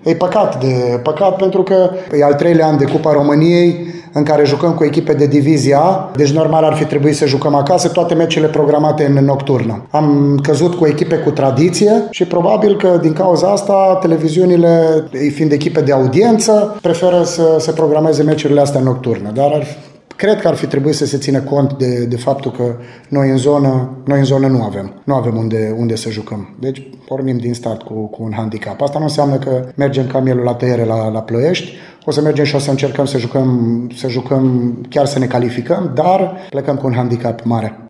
E păcat pentru că e al 3-lea an de Cupa României în care jucăm cu echipe de divizia A, deci normal ar fi trebuit să jucăm acasă, toate meciurile programate în nocturnă. Am căzut cu echipe cu tradiție și probabil că din cauza asta televiziunile, fiind echipe de audiență, preferă să se programeze meciurile astea nocturne, dar cred că ar fi trebuit să se țină cont de faptul că noi în zonă nu avem unde să jucăm. Deci pornim din start cu un handicap. Asta nu înseamnă că mergem ca mielul la tăiere la Ploiești. O să mergem și o să încercăm să jucăm, chiar să ne calificăm, dar plecăm cu un handicap mare.